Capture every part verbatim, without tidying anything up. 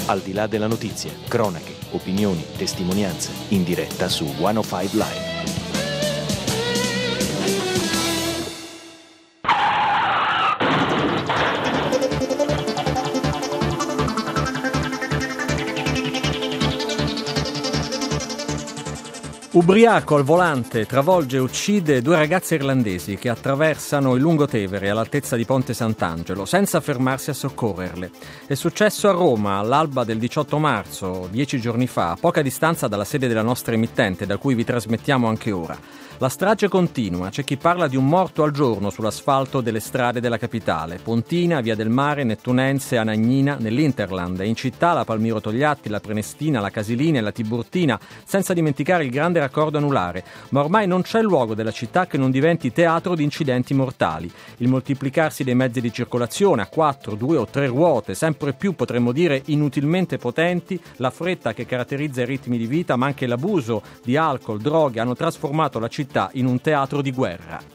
Al di là della notizia, cronache, opinioni, testimonianze, in diretta su centocinque Live. Ubriaco al volante, travolge e uccide due ragazze irlandesi che attraversano il Lungotevere all'altezza di Ponte Sant'Angelo, senza fermarsi a soccorrerle. È successo a Roma all'alba del diciotto marzo, dieci giorni fa, a poca distanza dalla sede della nostra emittente, da cui vi trasmettiamo anche ora. La strage continua, c'è chi parla di un morto al giorno sull'asfalto delle strade della capitale. Pontina, Via del Mare, Nettunense, Anagnina, nell'Interland. In città la Palmiro Togliatti, la Prenestina, la Casilina e la Tiburtina, senza dimenticare il grande raccordo anulare. Ma ormai non c'è luogo della città che non diventi teatro di incidenti mortali. Il moltiplicarsi dei mezzi di circolazione a quattro, due o tre ruote, sempre più potremmo dire inutilmente potenti, la fretta che caratterizza i ritmi di vita, ma anche l'abuso di alcol, droghe hanno trasformato la città in un teatro di guerra.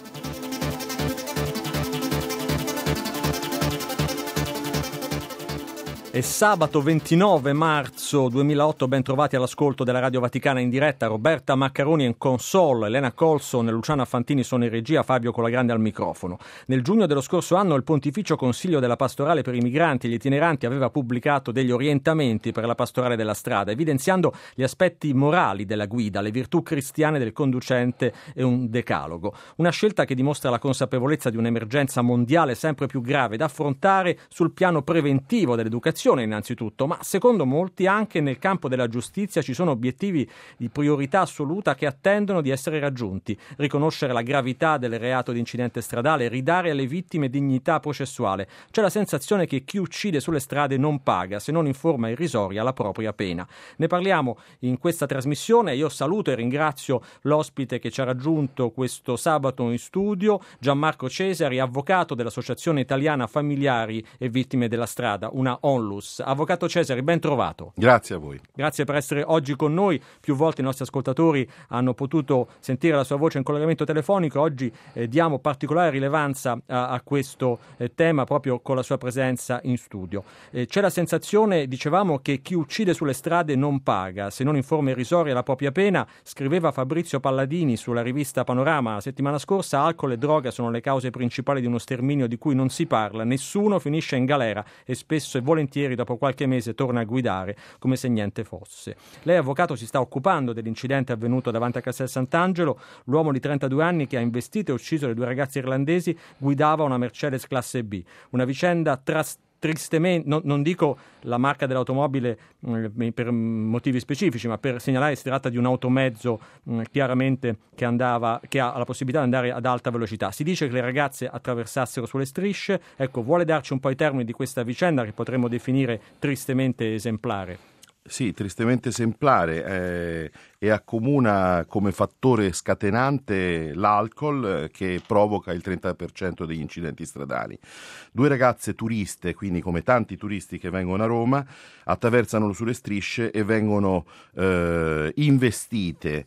È sabato ventinove marzo duemilaotto, ben trovati all'ascolto della Radio Vaticana in diretta. Roberta Maccaroni in console, Elena Colson e Luciana Fantini sono in regia, Fabio Colagrande al microfono. Nel giugno dello scorso anno il Pontificio Consiglio della Pastorale per i Migranti e gli Itineranti aveva pubblicato degli orientamenti per la pastorale della strada, evidenziando gli aspetti morali della guida, le virtù cristiane del conducente e un decalogo. Una scelta che dimostra la consapevolezza di un'emergenza mondiale sempre più grave da affrontare sul piano preventivo dell'educazione innanzitutto, ma secondo molti anche nel campo della giustizia ci sono obiettivi di priorità assoluta che attendono di essere raggiunti: riconoscere la gravità del reato di incidente stradale, ridare alle vittime dignità processuale. C'è la sensazione che chi uccide sulle strade non paga, se non in forma irrisoria, la propria pena. Ne parliamo in questa trasmissione. Io saluto e ringrazio l'ospite che ci ha raggiunto questo sabato in studio, Gianmarco Cesari, avvocato dell'Associazione Italiana Familiari e Vittime della Strada, una ONLUS. Avvocato Cesari, ben trovato. Grazie a voi. Grazie per essere oggi con noi. Più volte i nostri ascoltatori hanno potuto sentire la sua voce in collegamento telefonico. Oggi eh, diamo particolare rilevanza a, a questo eh, tema proprio con la sua presenza in studio. Eh, c'è la sensazione, dicevamo, che chi uccide sulle strade non paga, se non in forma irrisoria, la propria pena. Scriveva Fabrizio Palladini sulla rivista Panorama la settimana scorsa: alcol e droga sono le cause principali di uno sterminio di cui non si parla. Nessuno finisce in galera e spesso e volentieri dopo qualche mese torna a guidare come se niente fosse. Lei, avvocato, si sta occupando dell'incidente avvenuto davanti a Castel Sant'Angelo. L'uomo di trentadue anni che ha investito e ucciso le due ragazze irlandesi guidava una Mercedes classe B. Una vicenda tras- tristemente, no, non dico la marca dell'automobile mh, per motivi specifici, ma per segnalare si tratta di un automezzo mh, chiaramente che andava, che ha la possibilità di andare ad alta velocità. Si dice che le ragazze attraversassero sulle strisce. Ecco, vuole darci un po' i termini di questa vicenda che potremmo definire tristemente esemplare? Sì, tristemente esemplare, eh, e accomuna come fattore scatenante l'alcol eh, che provoca il trenta per cento degli incidenti stradali. Due ragazze turiste, quindi come tanti turisti che vengono a Roma, attraversano sulle strisce e vengono eh, investite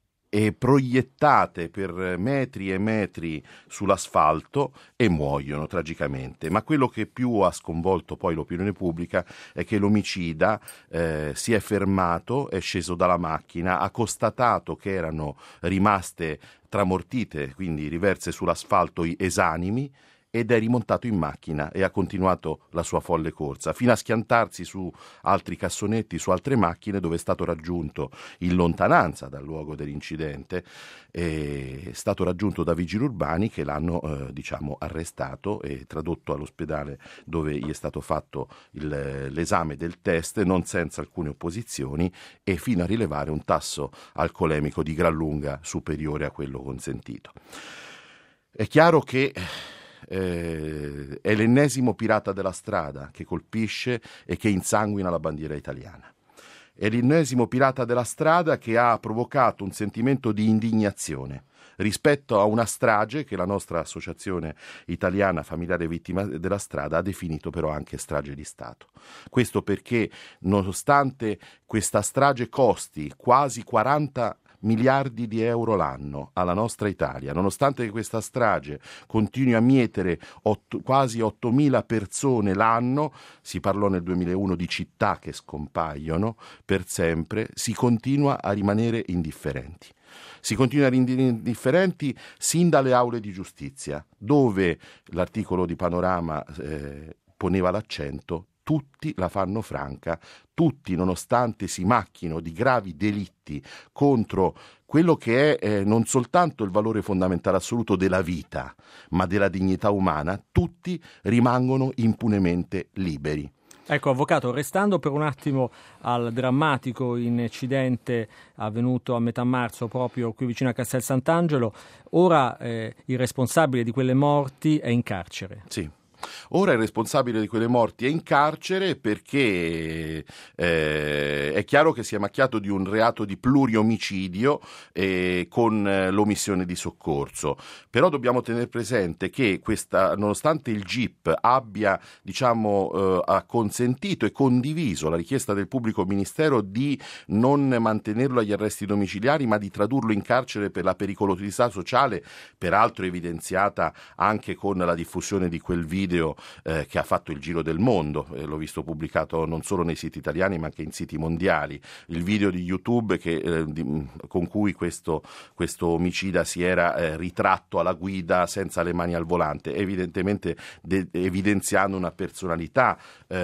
e proiettate per metri e metri sull'asfalto e muoiono tragicamente. Ma quello che più ha sconvolto poi l'opinione pubblica è che l'omicida eh, si è fermato, è sceso dalla macchina, ha constatato che erano rimaste tramortite, quindi riverse sull'asfalto esanimi, ed è rimontato in macchina e ha continuato la sua folle corsa, fino a schiantarsi su altri cassonetti, su altre macchine, dove è stato raggiunto in lontananza dal luogo dell'incidente. È stato raggiunto da vigili urbani che l'hanno eh, diciamo arrestato e tradotto all'ospedale, dove gli è stato fatto il, l'esame del test, non senza alcune opposizioni, e fino a rilevare un tasso alcolemico di gran lunga superiore a quello consentito. È chiaro che Eh, è l'ennesimo pirata della strada che colpisce e che insanguina la bandiera italiana. È l'ennesimo pirata della strada che ha provocato un sentimento di indignazione rispetto a una strage che la nostra Associazione Italiana Familiare Vittime della Strada ha definito però anche strage di Stato. Questo perché, nonostante questa strage costi quasi quaranta miliardi di euro l'anno alla nostra Italia, nonostante questa strage continui a mietere otto, quasi ottomila persone l'anno. Si parlò nel duemilauno di città che scompaiono per sempre, si continua a rimanere indifferenti. Si continua a rimanere indifferenti sin dalle aule di giustizia, dove l'articolo di Panorama eh, poneva l'accento. Tutti la fanno franca, tutti, nonostante si macchino di gravi delitti contro quello che è eh, non soltanto il valore fondamentale assoluto della vita, ma della dignità umana, tutti rimangono impunemente liberi. Ecco, avvocato, restando per un attimo al drammatico incidente avvenuto a metà marzo proprio qui vicino a Castel Sant'Angelo, ora eh, il responsabile di quelle morti è in carcere. Sì. Ora il responsabile di quelle morti è in carcere perché eh, è chiaro che si è macchiato di un reato di pluriomicidio eh, con eh, l'omissione di soccorso. Però dobbiamo tenere presente che questa, nonostante il G I P abbia diciamo, eh, ha consentito e condiviso la richiesta del pubblico ministero di non mantenerlo agli arresti domiciliari ma di tradurlo in carcere per la pericolosità sociale, peraltro evidenziata anche con la diffusione di quel video Eh, che ha fatto il giro del mondo, eh, l'ho visto pubblicato non solo nei siti italiani ma anche in siti mondiali, il video di YouTube che, eh, di, con cui questo, questo omicida si era eh, ritratto alla guida senza le mani al volante, evidentemente de- evidenziando una personalità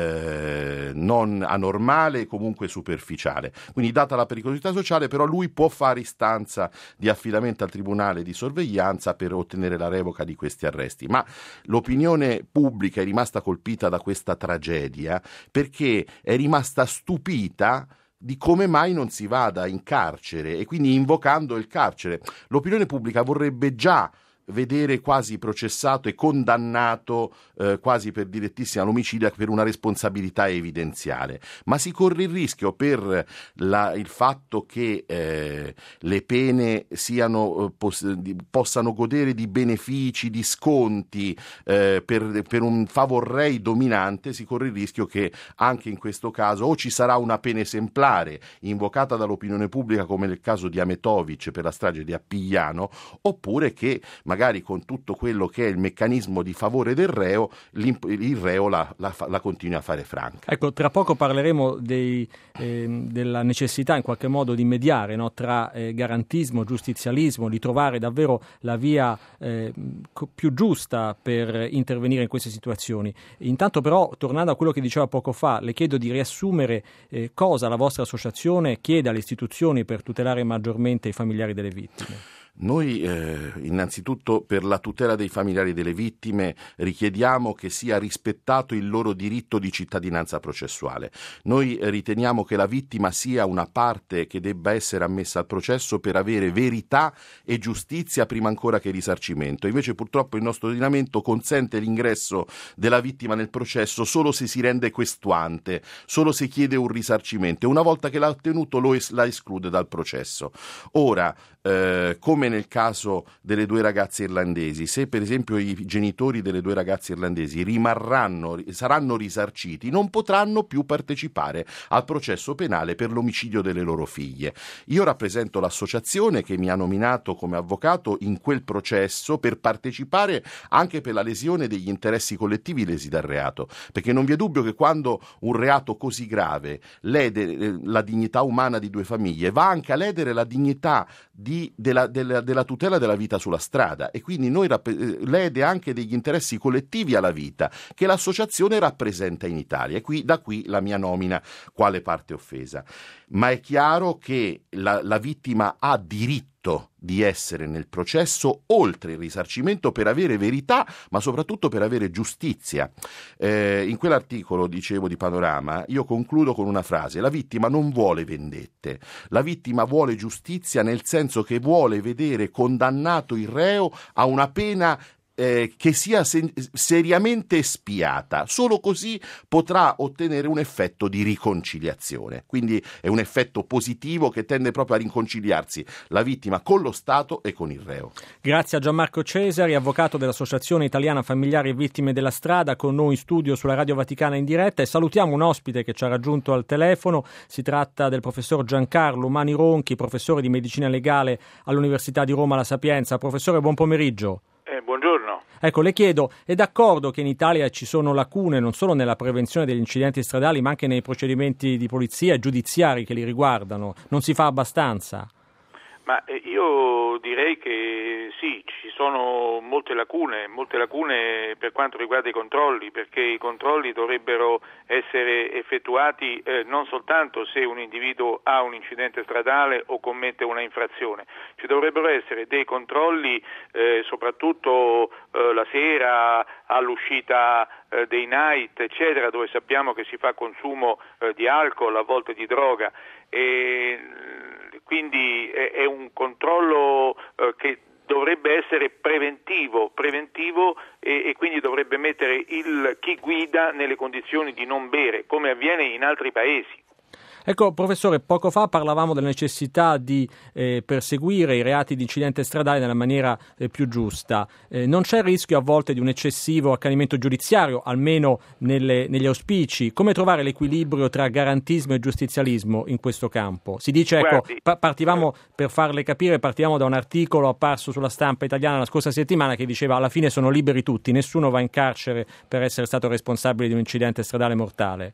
eh, non anormale e comunque superficiale. Quindi, data la pericolosità sociale, però lui può fare istanza di affidamento al tribunale di sorveglianza per ottenere la revoca di questi arresti, ma l'opinione pubblica è rimasta colpita da questa tragedia perché è rimasta stupita di come mai non si vada in carcere e quindi invocando il carcere. L'opinione pubblica vorrebbe già vedere quasi processato e condannato eh, quasi per direttissima l'omicidio per una responsabilità evidenziale, ma si corre il rischio per la, il fatto che eh, le pene siano, eh, poss- di, possano godere di benefici, di sconti eh, per, per un favor rei dominante, si corre il rischio che anche in questo caso o ci sarà una pena esemplare invocata dall'opinione pubblica come nel caso di Ametovic per la strage di Appigliano, oppure che magari magari con tutto quello che è il meccanismo di favore del reo, il reo la, la, la continua a fare franca. Ecco, tra poco parleremo dei, eh, della necessità in qualche modo di mediare, no, tra eh, garantismo, giustizialismo, di trovare davvero la via eh, più giusta per intervenire in queste situazioni. Intanto però, tornando a quello che diceva poco fa, le chiedo di riassumere eh, cosa la vostra associazione chiede alle istituzioni per tutelare maggiormente i familiari delle vittime. Noi eh, innanzitutto per la tutela dei familiari delle vittime richiediamo che sia rispettato il loro diritto di cittadinanza processuale. Noi eh, riteniamo che la vittima sia una parte che debba essere ammessa al processo per avere verità e giustizia prima ancora che risarcimento. Invece purtroppo il nostro ordinamento consente l'ingresso della vittima nel processo solo se si rende questuante, solo se chiede un risarcimento e una volta che l'ha ottenuto lo es- la esclude dal processo. Ora, eh, come nel caso delle due ragazze irlandesi, se per esempio i genitori delle due ragazze irlandesi rimarranno, saranno risarciti, non potranno più partecipare al processo penale per l'omicidio delle loro figlie. Io rappresento l'associazione che mi ha nominato come avvocato in quel processo per partecipare anche per la lesione degli interessi collettivi lesi dal reato, perché non vi è dubbio che quando un reato così grave lede la dignità umana di due famiglie, va anche a ledere la dignità di, della, della, della tutela della vita sulla strada e quindi noi rapp- lede anche degli interessi collettivi alla vita che l'associazione rappresenta in Italia e qui, da qui la mia nomina quale parte offesa. Ma è chiaro che la, la vittima ha diritto di essere nel processo oltre il risarcimento per avere verità, ma soprattutto per avere giustizia. Eh, in quell'articolo, dicevo, di Panorama, io concludo con una frase: la vittima non vuole vendette, la vittima vuole giustizia nel senso che vuole vedere condannato il reo a una pena eh, che sia sen- seriamente spiata. Solo così potrà ottenere un effetto di riconciliazione. Quindi è un effetto positivo che tende proprio a riconciliarsi la vittima con lo Stato e con il reo. Grazie a Gianmarco Cesari, avvocato dell'Associazione Italiana Familiari e Vittime della Strada, con noi in studio sulla Radio Vaticana in diretta, e salutiamo un ospite che ci ha raggiunto al telefono. Si tratta del professor Giancarlo Mani Ronchi, professore di medicina legale all'Università di Roma La Sapienza. Professore, buon pomeriggio. Eh, buongiorno. Ecco, le chiedo, è d'accordo che in Italia ci sono lacune non solo nella prevenzione degli incidenti stradali, ma anche nei procedimenti di polizia e giudiziari che li riguardano? Non si fa abbastanza? Ma io direi che sì, ci sono molte lacune, molte lacune per quanto riguarda i controlli, perché i controlli dovrebbero essere effettuati eh, non soltanto se un individuo ha un incidente stradale o commette una infrazione, ci dovrebbero essere dei controlli eh, soprattutto eh, la sera, all'uscita eh, dei night, eccetera, dove sappiamo che si fa consumo eh, di alcol, a volte di droga, e quindi è un controllo eh, che dovrebbe essere preventivo, preventivo e, e quindi dovrebbe mettere il chi guida nelle condizioni di non bere, come avviene in altri paesi. Ecco, professore, poco fa parlavamo della necessità di eh, perseguire i reati di incidente stradale nella maniera eh, più giusta. Eh, non c'è il rischio a volte di un eccessivo accanimento giudiziario, almeno nelle, negli auspici? Come trovare l'equilibrio tra garantismo e giustizialismo in questo campo? Si dice, ecco, pa- partivamo, per farle capire, partivamo da un articolo apparso sulla stampa italiana la scorsa settimana che diceva: alla fine sono liberi tutti, nessuno va in carcere per essere stato responsabile di un incidente stradale mortale.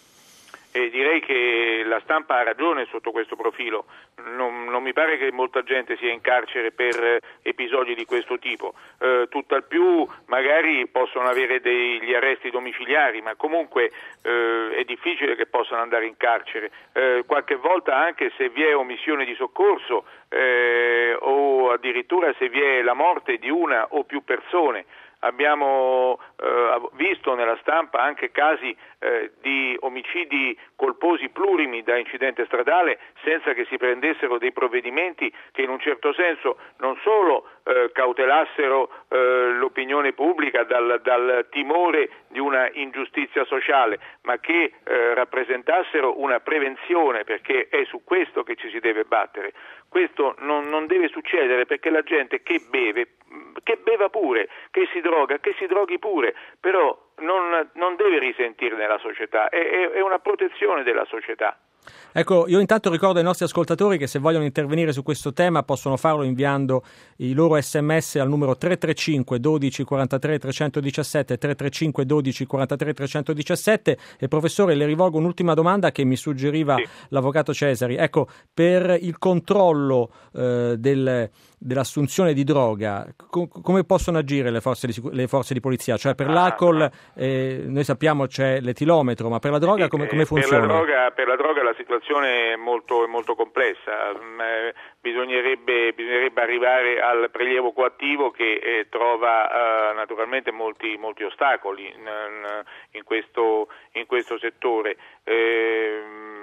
E direi che la stampa ha ragione sotto questo profilo, non, non mi pare che molta gente sia in carcere per episodi di questo tipo, eh, tutt'al più magari possono avere degli arresti domiciliari, ma comunque eh, è difficile che possano andare in carcere, eh, qualche volta anche se vi è omissione di soccorso eh, o addirittura se vi è la morte di una o più persone. Abbiamo eh, visto nella stampa anche casi eh, di omicidi colposi plurimi da incidente stradale senza che si prendessero dei provvedimenti che in un certo senso non solo eh, cautelassero eh, l'opinione pubblica dal, dal timore di una ingiustizia sociale, ma che eh, rappresentassero una prevenzione, perché è su questo che ci si deve battere. Questo non, non deve succedere, perché la gente che beve, che beva pure, che si droga, che si droghi pure, però non, non deve risentirne la società, è, è, è una protezione della società. Ecco, io intanto ricordo ai nostri ascoltatori che se vogliono intervenire su questo tema possono farlo inviando i loro sms al numero tre tre cinque dodici quarantatré trecentodiciassette, tre tre cinque dodici quarantatré trecentodiciassette. E professore, le rivolgo un'ultima domanda che mi suggeriva sì. l'avvocato Cesari. Ecco, per il controllo eh, del, dell'assunzione di droga, co- come possono agire le forze di, le forze di polizia? Cioè per ah, l'alcol eh, noi sappiamo c'è l'etilometro, ma per la droga come, come funziona? Per la droga, per la droga la situazione è molto, è molto complessa, eh, bisognerebbe, bisognerebbe arrivare al prelievo coattivo che eh, trova eh, naturalmente molti, molti ostacoli in, in, questo, in questo settore. Eh,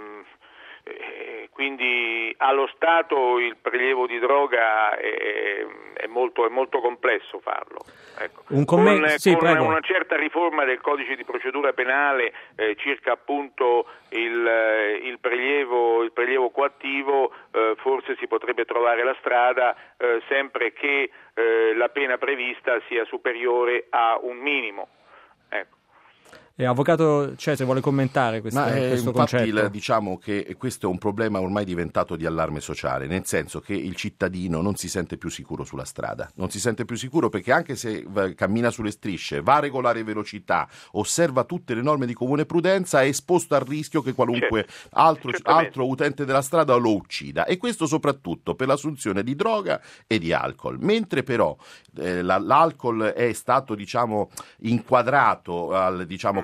quindi allo Stato il prelievo di droga è, è, molto, è molto complesso farlo. Ecco. Un commento, con sì, con prego. una certa riforma del codice di procedura penale eh, circa appunto il, il, prelievo, il prelievo coattivo, eh, forse si potrebbe trovare la strada eh, sempre che eh, la pena prevista sia superiore a un minimo. Ecco. Eh, avvocato Cesare, vuole commentare questo, Ma, eh, questo infatti, concetto? Il, diciamo che questo è un problema ormai diventato di allarme sociale, nel senso che il cittadino non si sente più sicuro sulla strada, non si sente più sicuro perché anche se va, cammina sulle strisce, va a regolare velocità, osserva tutte le norme di comune prudenza, è esposto al rischio che qualunque certo, altro, altro utente della strada lo uccida, e questo soprattutto per l'assunzione di droga e di alcol. Mentre però eh, la, l'alcol è stato diciamo inquadrato al, diciamo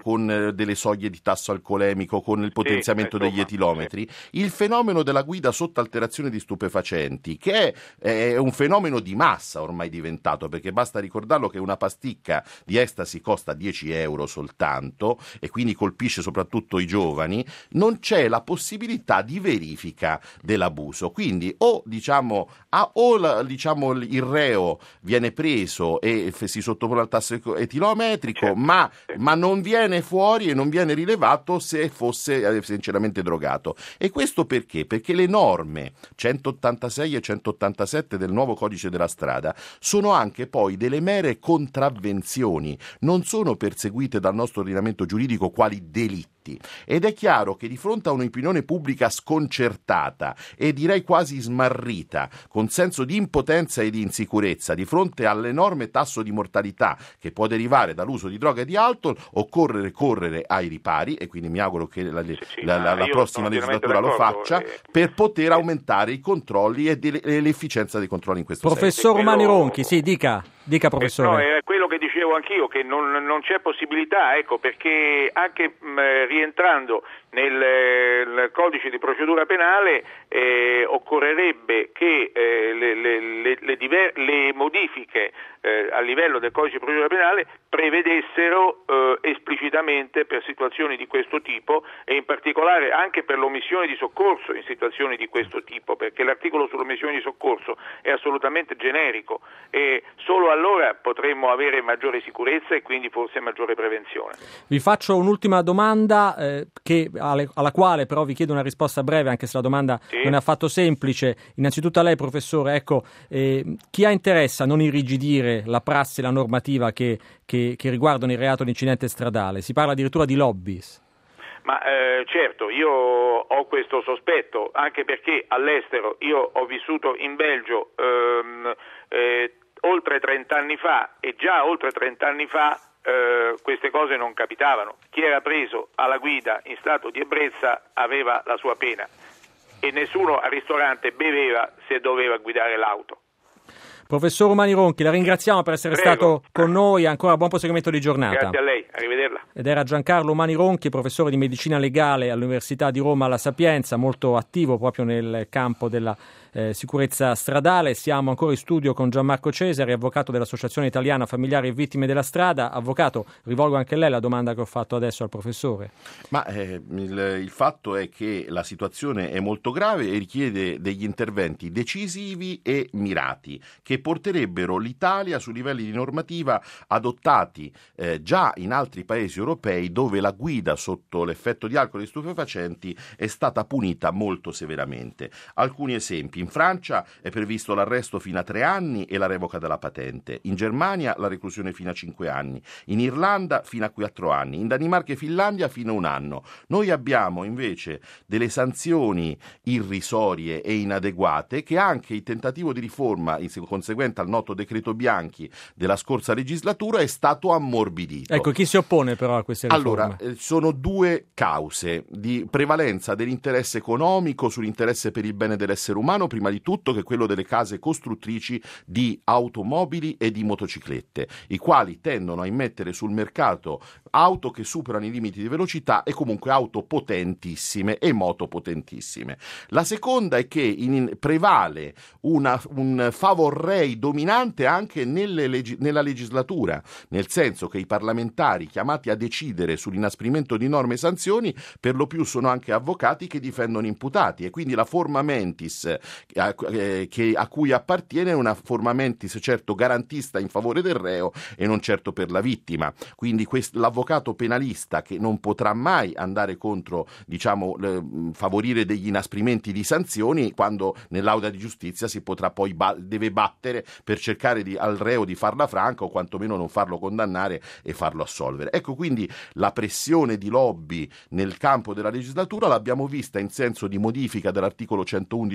con eh, delle soglie di tasso alcolemico, con il potenziamento sì, degli etilometri, sì. Il fenomeno della guida sotto alterazione di stupefacenti, che è, è un fenomeno di massa ormai diventato, perché basta ricordarlo che una pasticca di ecstasy costa dieci euro soltanto e quindi colpisce soprattutto i giovani, non c'è la possibilità di verifica dell'abuso. Quindi o diciamo, ah, o la, diciamo il reo viene preso e si sottopone al tasso etilometrico, certo. ma, ma non viene fuori e non viene rilevato se fosse sinceramente drogato. E questo perché? Perché le norme centottantasei e centottantasette del nuovo codice della strada sono anche poi delle mere contravvenzioni, non sono perseguite dal nostro ordinamento giuridico quali delitti. Ed è chiaro che di fronte a un'opinione pubblica sconcertata e direi quasi smarrita, con senso di impotenza e di insicurezza di fronte all'enorme tasso di mortalità che può derivare dall'uso di droga e di alcol, occorre correre ai ripari, e quindi mi auguro che la, sì, sì, la, la, la prossima legislatura lo faccia, eh, per poter eh. aumentare i controlli e, de, e l'efficienza dei controlli in questo senso. Professor Mani Ronchi, sì, dica, dica professore. Eh, no, è quello che dicevo anch'io, che non, non c'è possibilità, ecco, perché anche mh, rientrando nel, nel codice di procedura penale eh, occorrerebbe che eh, le, le, le, le, diver- le modifiche eh, a livello del codice di procedura penale prevedessero eh, esplicitamente per situazioni di questo tipo, e in particolare anche per l'omissione di soccorso in situazioni di questo tipo, perché l'articolo sull'omissione di soccorso è assolutamente generico e solo allora potremmo avere maggiore sicurezza e quindi forse maggiore prevenzione. Vi faccio un'ultima domanda eh, che, alle, alla quale però vi chiedo una risposta breve, anche se la domanda sì. non è affatto semplice. Innanzitutto a lei, professore, ecco, eh, chi ha interesse a non irrigidire la prassi e la normativa che, che, che riguardano il reato di incidente stradale? Si parla addirittura di lobbies. Ma eh, certo, io ho questo sospetto, anche perché all'estero io ho vissuto in Belgio ehm, eh, oltre trent'anni fa, e già oltre trent'anni fa eh, queste cose non capitavano. Chi era preso alla guida in stato di ebbrezza aveva la sua pena e nessuno al ristorante beveva se doveva guidare l'auto. Professor Mani Ronchi, la ringraziamo per essere Prego. stato con noi, ancora buon proseguimento di giornata. Grazie a lei, arrivederla. Ed era Giancarlo Mani Ronchi, professore di medicina legale all'Università di Roma La Sapienza, molto attivo proprio nel campo della eh, sicurezza stradale. Siamo ancora in studio con Gianmarco Cesari, avvocato dell'Associazione Italiana Familiari e Vittime della Strada. Avvocato, rivolgo anche a lei la domanda che ho fatto adesso al professore. Ma eh, il, il fatto è che la situazione è molto grave e richiede degli interventi decisivi e mirati, che porterebbero l'Italia su livelli di normativa adottati eh, già in altri paesi europei, dove la guida sotto l'effetto di alcol e stupefacenti è stata punita molto severamente. Alcuni esempi: in Francia è previsto l'arresto fino a tre anni e la revoca della patente, in Germania la reclusione fino a cinque anni, in Irlanda fino a quattro anni, in Danimarca e Finlandia fino a un anno. Noi abbiamo invece delle sanzioni irrisorie e inadeguate, che anche il tentativo di riforma in conseguente al noto decreto Bianchi della scorsa legislatura è stato ammorbidito. Ecco, chi si oppone però a queste riforme? Allora, eh, sono due cause di prevalenza dell'interesse economico sull'interesse per il bene dell'essere umano, prima di tutto, che è quello delle case costruttrici di automobili e di motociclette, i quali tendono a immettere sul mercato auto che superano i limiti di velocità e comunque auto potentissime e moto potentissime. La seconda è che in, prevale una, un favor rei dominante anche nelle leggi, nella legislatura, nel senso che i parlamentari chiamati a decidere sull'inasprimento di norme e sanzioni per lo più sono anche avvocati che difendono imputati, e quindi la forma mentis a, eh, che, a cui appartiene è una forma mentis certo garantista in favore del reo e non certo per la vittima. Quindi quest, l'avvocato penalista, che non potrà mai andare contro, diciamo, le, favorire degli inasprimenti di sanzioni, quando nell'aula di giustizia si potrà poi ba- deve battere per cercare di, al reo di farla franca o quantomeno non farlo condannare e farlo assolvere. Ecco, quindi la pressione di lobby nel campo della legislatura l'abbiamo vista in senso di modifica dell'articolo centoundici della Costituzione,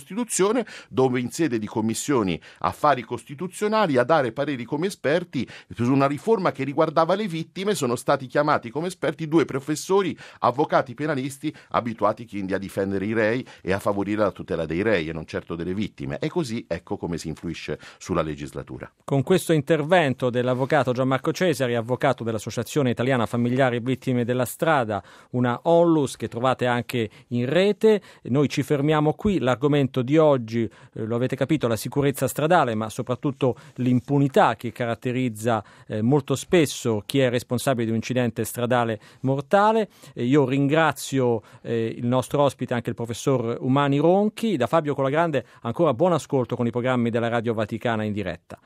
Costituzione, dove in sede di commissioni affari costituzionali a dare pareri come esperti su una riforma che riguardava le vittime sono stati chiamati come esperti due professori, avvocati penalisti abituati quindi a difendere i rei e a favorire la tutela dei rei e non certo delle vittime. E così ecco come si influisce sulla legislatura. Con questo intervento dell'avvocato Gianmarco Cesari, avvocato dell'Associazione Italiana Familiari Vittime della Strada, una onlus che trovate anche in rete, noi ci fermiamo qui. L'argomento di oggi, eh, lo avete capito, la sicurezza stradale, ma soprattutto l'impunità che caratterizza eh, molto spesso chi è responsabile di un incidente stradale mortale. Eh, io ringrazio eh, il nostro ospite, anche il professor Umani Ronchi. Da Fabio Colagrande ancora buon ascolto con i programmi della Radio Vaticana in diretta.